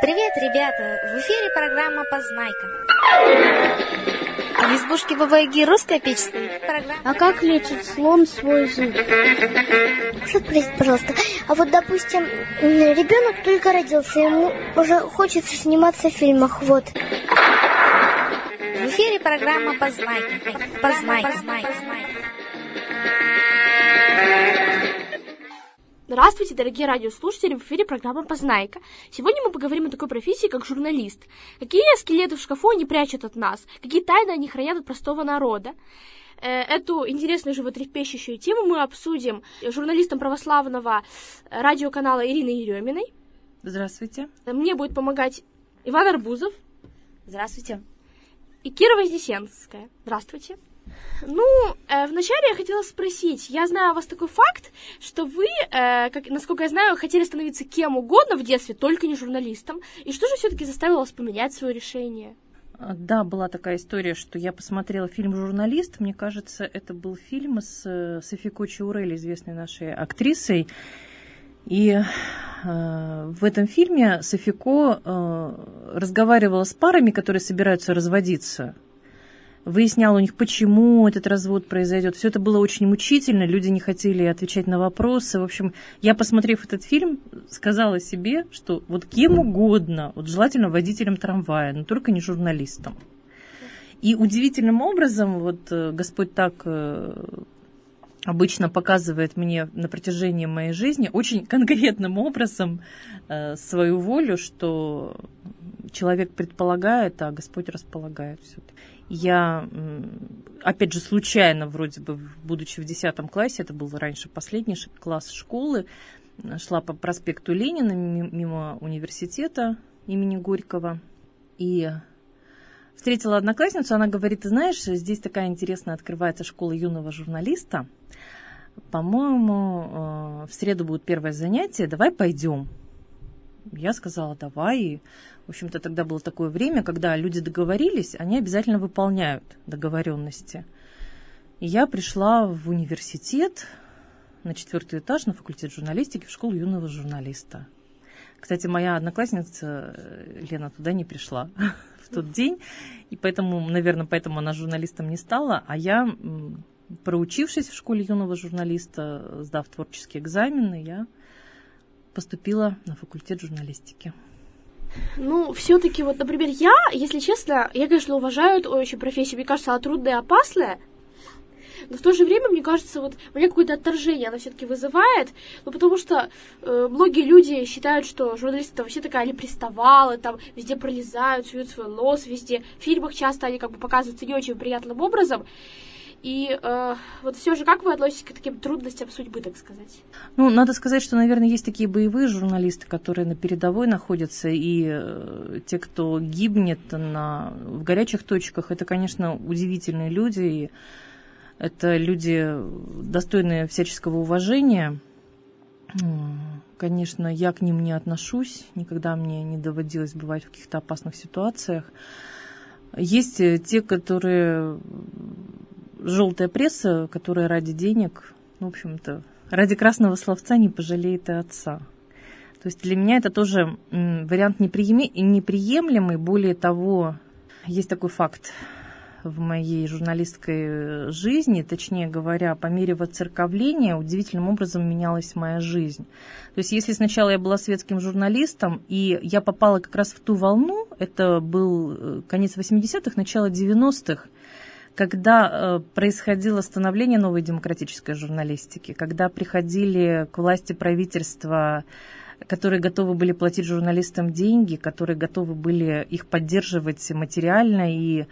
Привет, ребята! В эфире программа «Познайка». А в избушке Бабы-Яги русская печь стоит. А как лечит слон свой зуб? Спросите, пожалуйста. А вот, допустим, ребенок только родился, ему уже хочется сниматься в фильмах, вот. В эфире программа «Познайка». Познайка. Здравствуйте, дорогие радиослушатели, в эфире программа «Познайка». Сегодня мы поговорим о такой профессии, как журналист. Какие скелеты в шкафу они прячут от нас? Какие тайны они хранят от простого народа? Эту интересную животрепещущую тему мы обсудим с журналистом православного радиоканала Ириной Ереминой. Здравствуйте. Мне будет помогать Иван Арбузов. Здравствуйте. И Кира Вознесенская. Здравствуйте. Вначале я хотела спросить, я знаю о вас такой факт, что вы, насколько я знаю, хотели становиться кем угодно в детстве, только не журналистом. И что же все-таки заставило вас поменять свое решение? Да, была такая история, что я посмотрела фильм «Журналист». Мне кажется, это был фильм с Софией Чаурелли, известной нашей актрисой. И в этом фильме Софико разговаривала с парами, которые собираются разводиться. Выясняла у них, почему этот развод произойдет. Все это было очень мучительно, люди не хотели отвечать на вопросы. В общем, я, посмотрев этот фильм, сказала себе, что вот кем угодно, вот желательно водителем трамвая, но только не журналистом. И удивительным образом, вот Господь так обычно показывает мне на протяжении моей жизни очень конкретным образом свою волю, что человек предполагает, а Господь располагает все-таки. Я, опять же, случайно, вроде бы, будучи в 10 классе, это был раньше последний класс школы, шла по проспекту Ленина мимо университета имени Горького и встретила одноклассницу. Она говорит: ты знаешь, здесь такая интересная открывается школа юного журналиста. По-моему, в среду будет первое занятие, давай пойдем. Я сказала, давай. И, в общем-то, тогда было такое время, когда люди договорились, они обязательно выполняют договоренности. И я пришла в университет на 4-й этаж, на факультет журналистики, в школу юного журналиста. Кстати, моя одноклассница Лена туда не пришла в тот день, и поэтому, наверное, поэтому она журналистом не стала, а я, проучившись в школе юного журналиста, сдав творческие экзамены, я поступила на факультет журналистики. Все-таки, вот, например, если честно, я, конечно, уважаю эту очень профессию. Мне кажется, она трудная и опасная. Но в то же время, мне кажется, вот у меня какое-то отторжение она все-таки вызывает. Потому что многие люди считают, что журналисты там вообще такая или приставалы, там везде пролезают, суют свой нос везде. В фильмах часто они показываются не очень приятным образом. И вот все же, как вы относитесь к таким трудностям судьбы, так сказать? Надо сказать, что, наверное, есть такие боевые журналисты, которые на передовой находятся, и те, кто гибнет в горячих точках, это, конечно, удивительные люди, и это люди, достойные всяческого уважения. Конечно, я к ним не отношусь, никогда мне не доводилось бывать в каких-то опасных ситуациях. Есть те, которые... желтая пресса, которая ради денег, в общем-то, ради красного словца не пожалеет и отца. То есть для меня это тоже вариант неприемлемый. Более того, есть такой факт в моей журналистской жизни, точнее говоря, по мере воцерковления удивительным образом менялась моя жизнь. То есть если сначала я была светским журналистом, и я попала как раз в ту волну, это был конец 80-х, начало 90-х, когда происходило становление новой демократической журналистики, когда приходили к власти правительства, которые готовы были платить журналистам деньги, которые готовы были их поддерживать материально и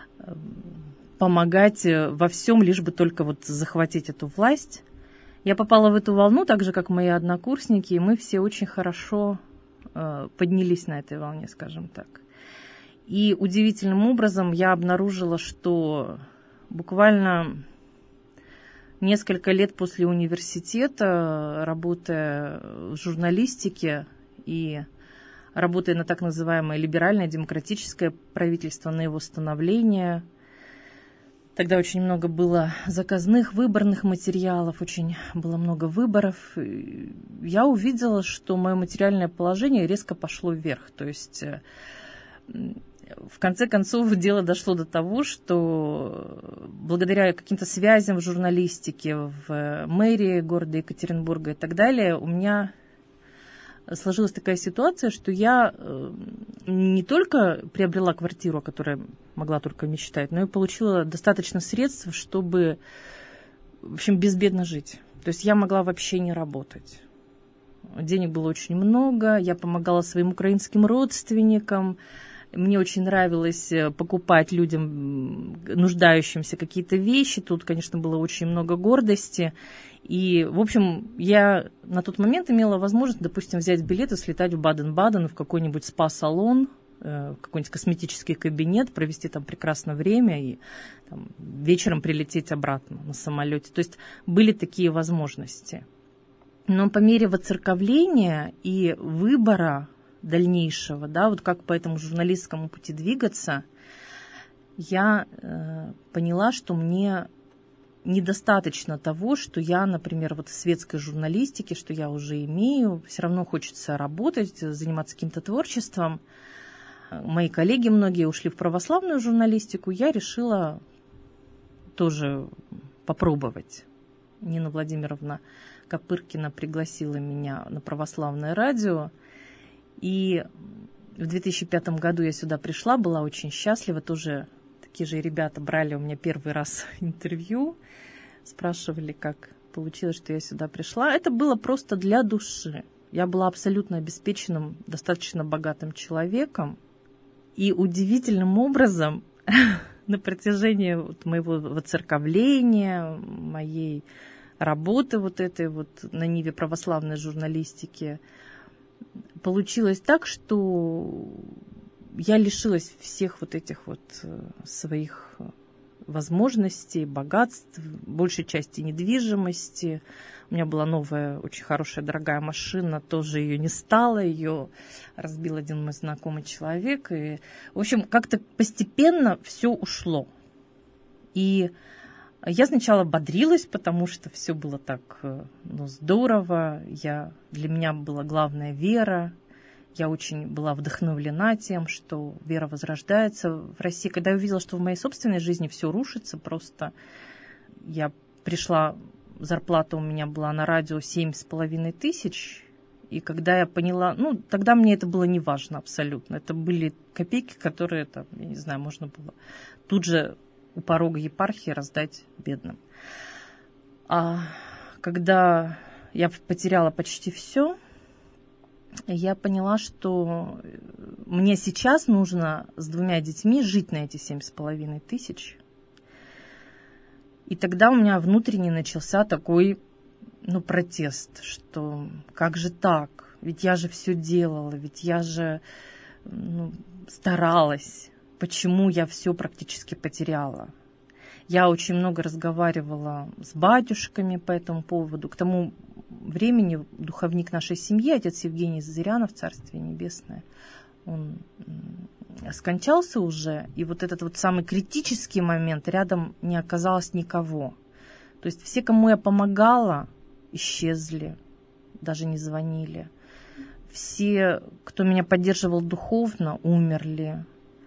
помогать во всем, лишь бы только вот захватить эту власть. Я попала в эту волну, так же, как мои однокурсники, и мы все очень хорошо поднялись на этой волне, скажем так. И удивительным образом я обнаружила, что буквально несколько лет после университета, работая в журналистике и работая на так называемое либеральное демократическое правительство, на его становление, Тогда очень много было заказных, выборных материалов, очень было много выборов. Я увидела, что мое материальное положение резко пошло вверх. То есть, в конце концов, дело дошло до того, что благодаря каким-то связям в журналистике, в мэрии города Екатеринбурга и так далее, у меня сложилась такая ситуация, что я не только приобрела квартиру, о которой могла только мечтать, но и получила достаточно средств, чтобы, в общем, безбедно жить. То есть я могла вообще не работать. Денег было очень много, я помогала своим украинским родственникам. Мне очень нравилось покупать людям, нуждающимся, какие-то вещи. Тут, конечно, было очень много гордости. И, в общем, я на тот момент имела возможность, допустим, взять билет и слетать в Баден-Баден, в какой-нибудь спа-салон, в какой-нибудь косметический кабинет, провести там прекрасное время и там, вечером прилететь обратно на самолете. То есть были такие возможности. Но по мере воцерковления и выбора дальнейшего, да, вот как по этому журналистскому пути двигаться, я поняла, что мне недостаточно того, что я, например, вот в светской журналистике, что я уже имею, все равно хочется работать, заниматься каким-то творчеством. Мои коллеги многие ушли в православную журналистику, я решила тоже попробовать. Нина Владимировна Копыркина пригласила меня на православное радио, и в 2005 году я сюда пришла, была очень счастлива, тоже такие же ребята брали у меня первый раз интервью, спрашивали, как получилось, что я сюда пришла. Это было просто для души. Я была абсолютно обеспеченным, достаточно богатым человеком. И удивительным образом на протяжении вот моего воцерковления, моей работы вот этой вот на ниве православной журналистики, получилось так, что я лишилась всех вот этих вот своих возможностей, богатств, большей части недвижимости. У меня была новая, очень хорошая, дорогая машина, тоже ее не стало, ее разбил один мой знакомый человек. И, в общем, как-то постепенно все ушло. И я сначала бодрилась, потому что все было так здорово. Для меня была главная вера. Я очень была вдохновлена тем, что вера возрождается в России. Когда я увидела, что в моей собственной жизни все рушится, просто я пришла, зарплата у меня была на радио 7,5 тысяч, и когда я поняла, тогда мне это было не важно абсолютно. Это были копейки, которые, там, я не знаю, можно было тут же у порога епархии раздать бедным. А когда я потеряла почти все, я поняла, что мне сейчас нужно с 2 детьми жить на эти 7,5 тысяч. И тогда у меня внутренне начался такой, протест, что как же так? Ведь я же все делала, ведь я же старалась. Почему я все практически потеряла? Я очень много разговаривала с батюшками по этому поводу. К тому времени духовник нашей семьи, отец Евгений Зырянов, Царствие Небесное, он скончался уже, и вот этот вот самый критический момент, рядом не оказалось никого. То есть все, кому я помогала, исчезли, даже не звонили. Все, кто меня поддерживал духовно, умерли.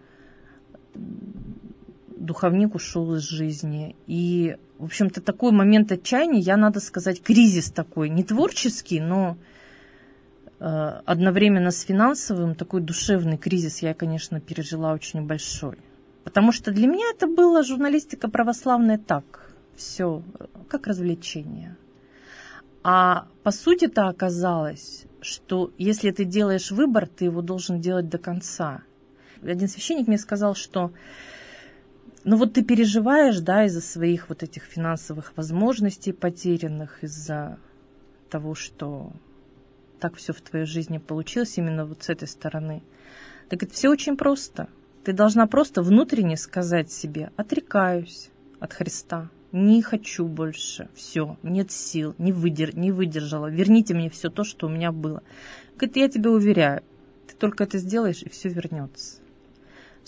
Духовник ушел из жизни. И, в общем-то, такой момент отчаяния, я, надо сказать, кризис такой, не творческий, но одновременно с финансовым, такой душевный кризис я, конечно, пережила очень большой. Потому что для меня это была журналистика православная так, все как развлечение. А по сути-то оказалось, что если ты делаешь выбор, ты его должен делать до конца. Один священник мне сказал, что ты переживаешь, да, из-за своих вот этих финансовых возможностей потерянных, из-за того, что так все в твоей жизни получилось именно вот с этой стороны. Так это все очень просто. Ты должна просто внутренне сказать себе: отрекаюсь от Христа, не хочу больше, все, нет сил, не выдержала, верните мне все то, что у меня было. Говорит, я тебя уверяю, ты только это сделаешь, и все вернется.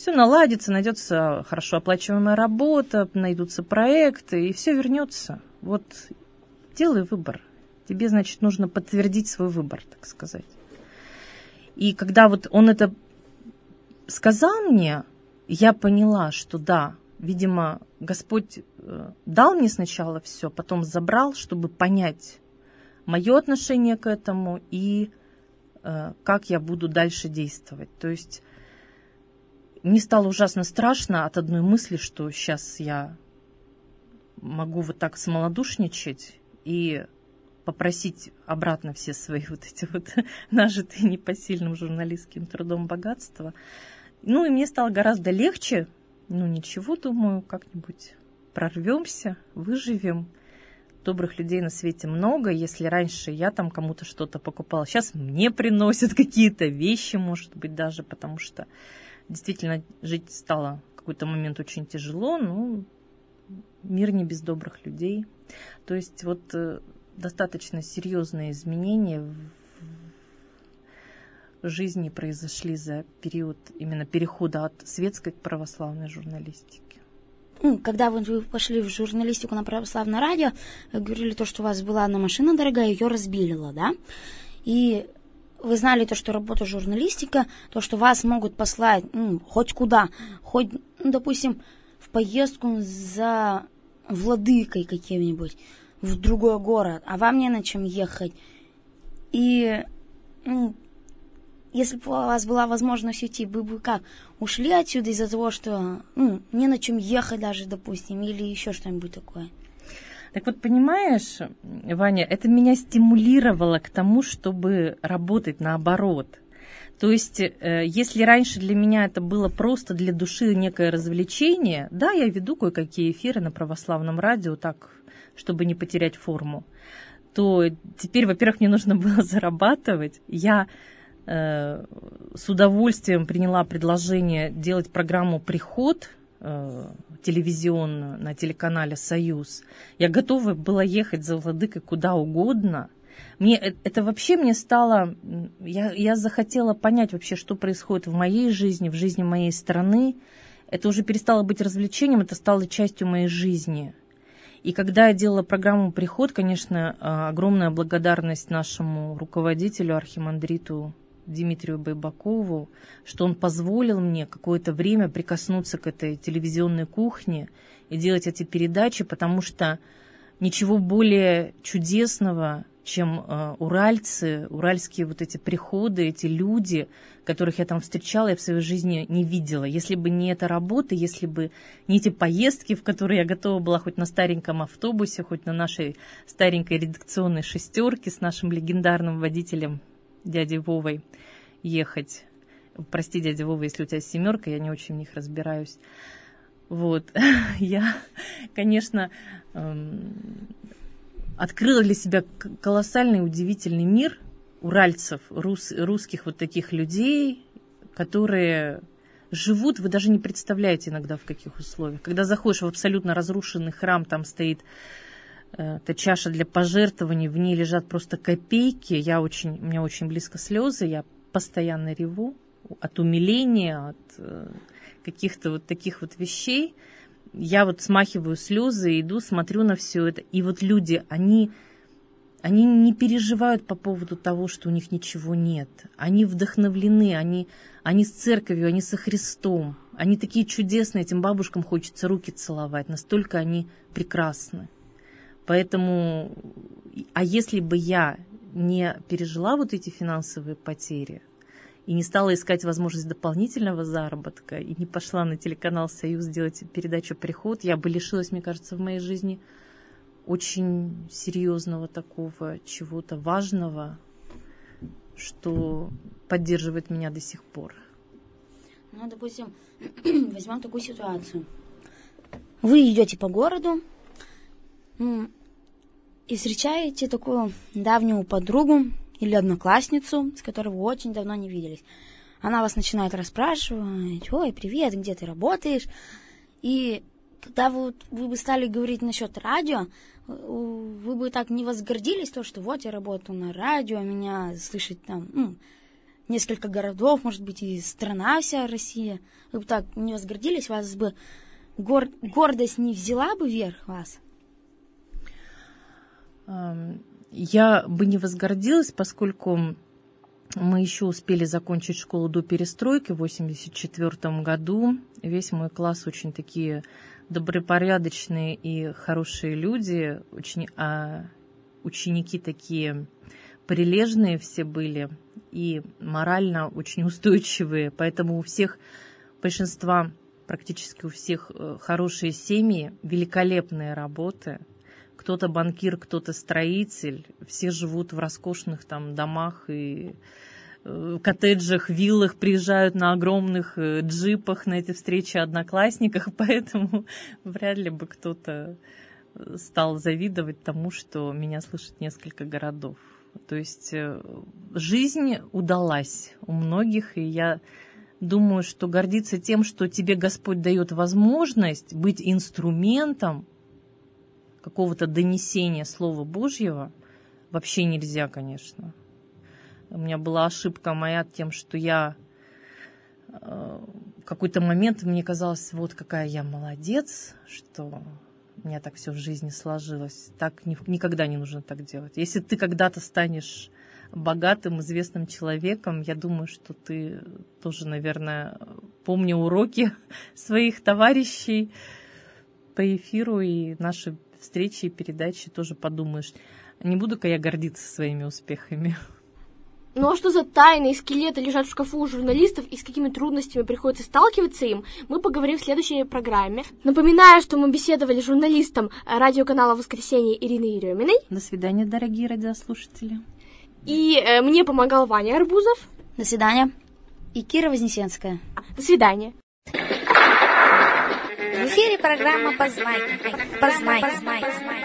Все наладится, найдется хорошо оплачиваемая работа, найдутся проекты, и все вернется. Вот делай выбор. Тебе, значит, нужно подтвердить свой выбор, так сказать. И когда вот он это сказал мне, я поняла, что да, видимо, Господь дал мне сначала все, потом забрал, чтобы понять мое отношение к этому и как я буду дальше действовать. То есть мне стало ужасно страшно от одной мысли, что сейчас я могу вот так смолодушничать и попросить обратно все свои вот эти вот нажитые непосильным журналистским трудом богатства. Ну и мне стало гораздо легче. Ну ничего, думаю, как-нибудь прорвемся, выживем. Добрых людей на свете много. Если раньше я там кому-то что-то покупала, сейчас мне приносят какие-то вещи, может быть, даже, потому что действительно жить стало в какой-то момент очень тяжело. Ну, мир не без добрых людей. То есть вот достаточно серьезные изменения в жизни произошли за период именно перехода от светской к православной журналистике. Когда вы пошли в журналистику на православное радио, вы говорили то, что у вас была одна машина дорогая, ее разбилила, да? И вы знали то, что работа журналистика, то, что вас могут послать хоть куда, хоть, допустим, в поездку за владыкой каким-нибудь, в другой город, а вам не на чем ехать. И если бы у вас была возможность уйти, вы бы как? Ушли отсюда из-за того, что не на чем ехать даже, допустим, или еще что-нибудь такое? Так вот, понимаешь, Ваня, это меня стимулировало к тому, чтобы работать наоборот. То есть, если раньше для меня это было просто для души некое развлечение, да, я веду кое-какие эфиры на православном радио, так, чтобы не потерять форму, то теперь, во-первых, мне нужно было зарабатывать. Я с удовольствием приняла предложение делать программу «Приход» телевизионную на телеканале «Союз». Я готова была ехать за владыкой куда угодно. Это вообще мне стало... Я захотела понять вообще, что происходит в моей жизни, в жизни моей страны. Это уже перестало быть развлечением, это стало частью моей жизни. И когда я делала программу «Приход», конечно, огромная благодарность нашему руководителю, архимандриту Дмитрию Байбакову, что он позволил мне какое-то время прикоснуться к этой телевизионной кухне и делать эти передачи, потому что ничего более чудесного, чем уральцы, уральские вот эти приходы, эти люди, которых я там встречала, я в своей жизни не видела. Если бы не эта работа, если бы не эти поездки, в которые я готова была хоть на стареньком автобусе, хоть на нашей старенькой редакционной шестерке с нашим легендарным водителем дядей Вовой ехать. Прости, дядя Вова, если у тебя семерка, я не очень в них разбираюсь. Вот. Я, конечно, открыла для себя колоссальный, удивительный мир уральцев, русских вот таких людей, которые живут, вы даже не представляете иногда в каких условиях. Когда заходишь в абсолютно разрушенный храм, там стоит эта чаша для пожертвований, в ней лежат просто копейки. У меня очень близко слезы, я постоянно реву от умиления, от каких-то вот таких вот вещей. Я вот смахиваю слезы, иду, смотрю на все это. И вот люди, они не переживают по поводу того, что у них ничего нет. Они вдохновлены, они с церковью, они со Христом. Они такие чудесные, этим бабушкам хочется руки целовать. Настолько они прекрасны. Поэтому, а если бы я не пережила вот эти финансовые потери и не стала искать возможность дополнительного заработка и не пошла на телеканал «Союз» делать передачу «Приход», я бы лишилась, мне кажется, в моей жизни очень серьезного такого чего-то важного, что поддерживает меня до сих пор. Ну, допустим, возьмем такую ситуацию. Вы идете по городу, и встречаете такую давнюю подругу или одноклассницу, с которой вы очень давно не виделись. Она вас начинает расспрашивать: ой, привет, где ты работаешь? И когда вы бы стали говорить насчет радио, вы бы так не возгордились, то, что вот я работаю на радио, меня слышит там несколько городов, может быть, и страна вся Россия. Вы бы так не возгордились, вас бы гордость не взяла бы вверх вас? Я бы не возгордилась, поскольку мы еще успели закончить школу до перестройки в 1984 году. Весь мой класс очень такие добропорядочные и хорошие люди, ученики такие прилежные все были и морально очень устойчивые, поэтому у всех, большинства, практически у всех хорошие семьи, великолепные работы. Кто-то банкир, кто-то строитель, все живут в роскошных там домах и коттеджах, виллах, приезжают на огромных джипах на эти встречи одноклассников, поэтому вряд ли бы кто-то стал завидовать тому, что меня слышит несколько городов. То есть жизнь удалась у многих, и я думаю, что гордиться тем, что тебе Господь дает возможность быть инструментом какого-то донесения Слова Божьего, вообще нельзя, конечно. У меня была ошибка моя тем, что я в какой-то момент мне казалось, вот какая я молодец, что у меня так все в жизни сложилось. Так никогда не нужно так делать. Если ты когда-то станешь богатым, известным человеком, я думаю, что ты тоже, наверное, помня уроки своих товарищей по эфиру и наши встречи и передачи, тоже подумаешь, не буду-ка я гордиться своими успехами. Ну а что за тайные скелеты лежат в шкафу у журналистов и с какими трудностями приходится сталкиваться им, мы поговорим в следующей программе. Напоминаю, что мы беседовали с журналистом радиоканала «Воскресенье» Ириной Ереминой. До свидания, дорогие радиослушатели. И мне помогал Ваня Арбузов. До свидания. И Кира Вознесенская. До свидания. В эфире программа «Познайка».